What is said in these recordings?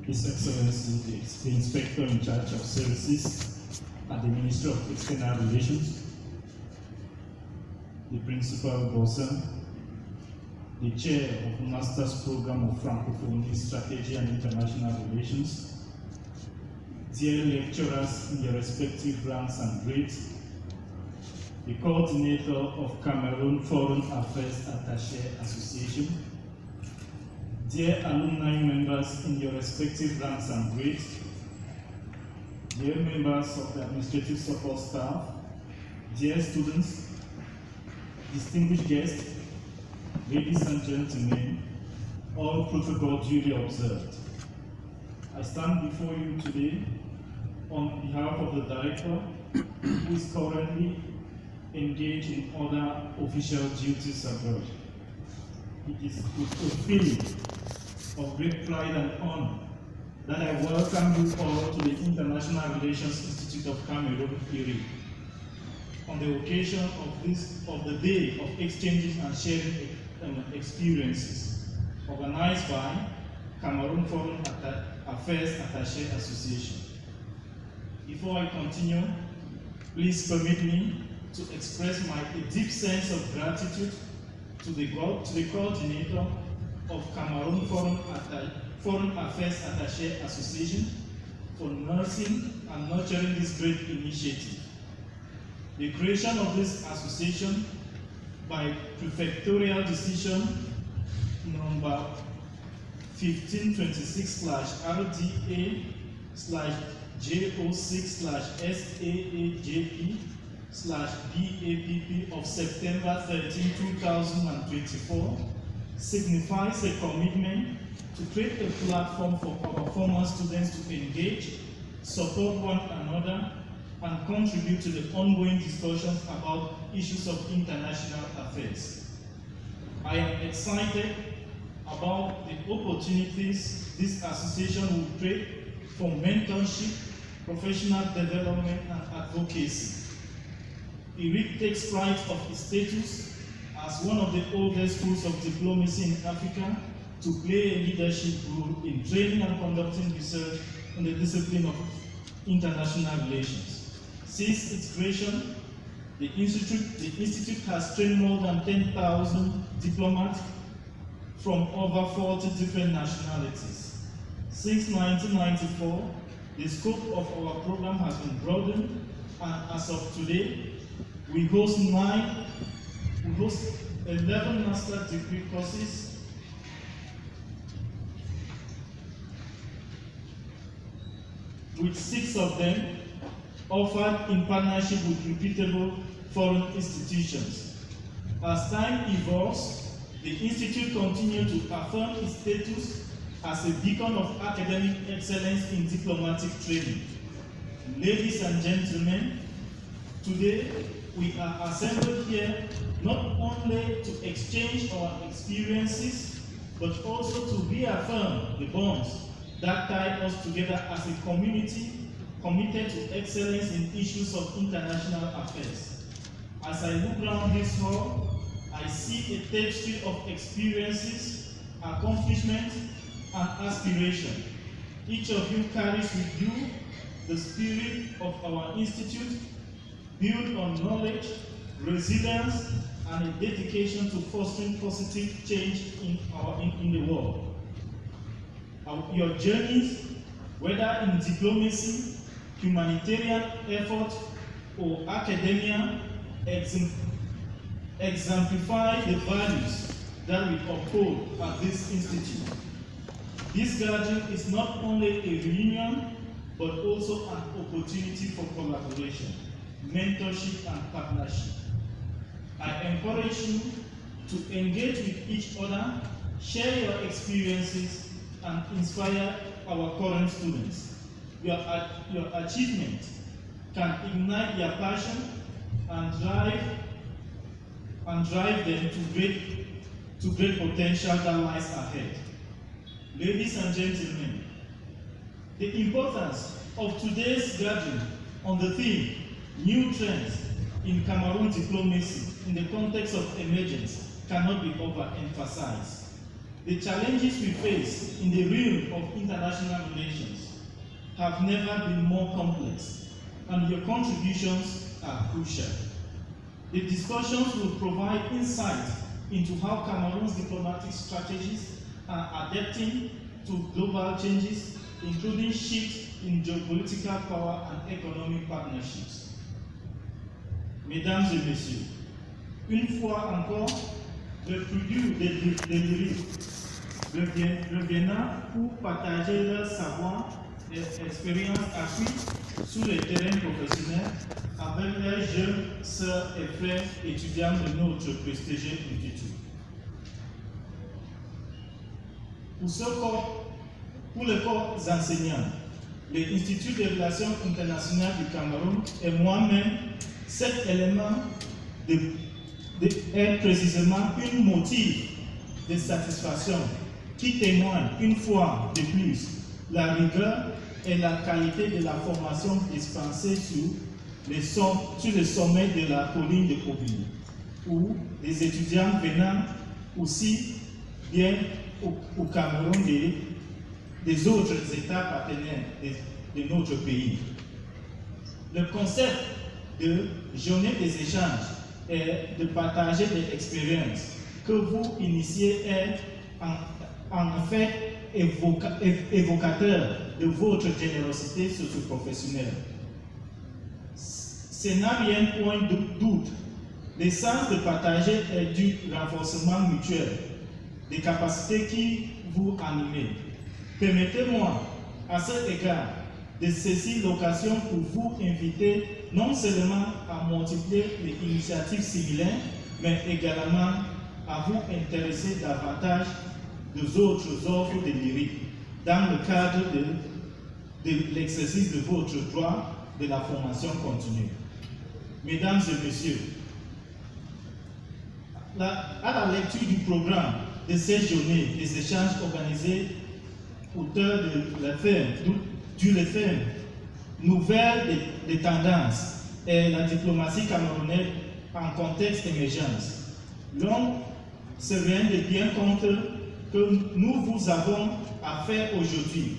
His Excellency, the Inspector in charge of Services at the Ministry of External Relations, the Principal Bossa, the Chair of Master's Program of Francophonie, Strategy and International Relations, dear lecturers in your respective ranks and grades, the Coordinator of Cameroon Foreign Affairs Attaché Association, dear alumni members in your respective ranks and grades, dear members of the administrative support staff, dear students, distinguished guests, ladies and gentlemen, all protocol duly observed. I stand before you today on behalf of the Director, who is currently engaged in other official duties abroad. It is with a feeling of great pride and honor that I welcome you all to the International Relations Institute of Cameroon, IRI, on the occasion of the Day of Exchanges and Sharing Experiences, organized by Cameroon Foreign Affairs Attaché Association. Before I continue, please permit me to express my deep sense of gratitude to the coordinator of Cameroon Foreign Affairs Attaché Association for nursing and nurturing this great initiative. The creation of this association by prefectorial decision number 1526/RDA/JO6/SAAJP/BAPP of September 13, 2024 signifies a commitment to create a platform for our former students to engage, support one another, and contribute to the ongoing discussions about issues of international affairs. I am excited about the opportunities this association will create for mentorship, professional development, and advocacy. IRIC takes pride of its status as one of the oldest schools of diplomacy in Africa to play a leadership role in training and conducting research in the discipline of international relations. Since its creation, the Institute has trained more than 10,000 diplomats from over 40 different nationalities. Since 1994, the scope of our program has been broadened, and as of today, we host 11 master degree courses, with 6 of them offered in partnership with reputable foreign institutions. As time evolves, the Institute continues to affirm its status as a beacon of academic excellence in diplomatic training. Ladies and gentlemen, today we are assembled here not only to exchange our experiences, but also to reaffirm the bonds that tie us together as a community committed to excellence in issues of international affairs. As I look around this hall, I see a tapestry of experiences, accomplishments, and aspiration. Each of you carries with you the spirit of our institute, built on knowledge, resilience, and a dedication to fostering positive change in the world. Your journeys, whether in diplomacy, humanitarian effort, or academia, exemplify the values that we uphold at this institute. This gathering is not only a reunion, but also an opportunity for collaboration, mentorship, and partnership. I encourage you to engage with each other, share your experiences, and inspire our current students. Your achievement can ignite their passion and drive them to great potential that lies ahead. Ladies and gentlemen, the importance of today's gathering on the theme, New Trends in Cameroon Diplomacy in the Context of Emergence, cannot be overemphasized. The challenges we face in the realm of international relations have never been more complex, and your contributions are crucial. The discussions will provide insight into how Cameroon's diplomatic strategies are adapting to global changes, including shifts in geopolitical power and economic partnerships. Mesdames et messieurs, une fois encore, le produit des lyriques reviennent pour partager leur savoir et expérience acquis sur le terrain professionnel avec leurs jeunes sœurs et frères étudiants de notre prestigieux institut. Pour le corps enseignant, l'Institut des relations internationales du Cameroun et moi-même, cet élément est précisément une motif de satisfaction qui témoigne une fois de plus la rigueur et la qualité de la formation dispensée sur le sommet de la colline de Kobili, où les étudiants venant aussi bien au Cameroun des autres États partenaires de notre pays. Le concept de journée des échanges et de partager des expériences que vous initiez est en fait évocateur de votre générosité socio-professionnelle. Ce n'a rien point de doute. L'essence de partager est du renforcement mutuel des capacités qui vous animent. Permettez-moi, à cet égard, de saisir l'occasion pour vous inviter non seulement à multiplier les initiatives similaires, mais également à vous intéresser davantage aux autres offres de lyrique dans le cadre de l'exercice de votre droit de la formation continue. Mesdames et messieurs, à la lecture du programme de ces journées des échanges organisés autour du référendum, nouvelle des tendances et la diplomatie camerounaise en contexte d'émergence. L'on se rend bien compte que nous vous avons affaire aujourd'hui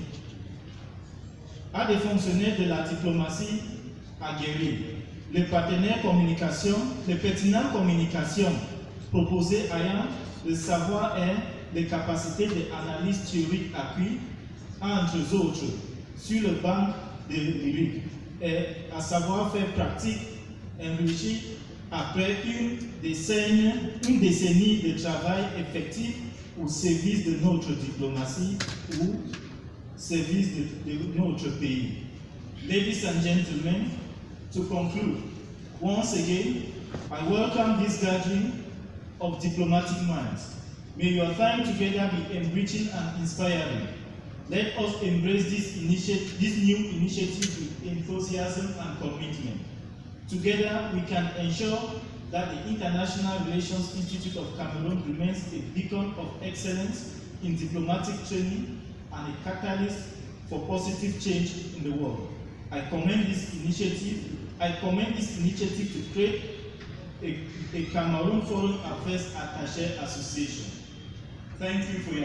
à des fonctionnaires de la diplomatie aguerris. Les partenaires communication, les pertinentes communications proposées ayant le savoir et les capacités d'analyse théorique appuyées, entre autres, sur le banc de lyrique, et à savoir faire pratique enrichi après une décennie de travail effectif au service de notre diplomatie ou service de notre pays. Ladies and gentlemen, to conclude, once again, I welcome this gathering of diplomatic minds. May your time together be enriching and inspiring. Let us embrace this new initiative with enthusiasm and commitment. Together, we can ensure that the International Relations Institute of Cameroon remains a beacon of excellence in diplomatic training and a catalyst for positive change in the world. I commend this initiative to create a Cameroon Foreign Affairs Attaché Association. Thank you for your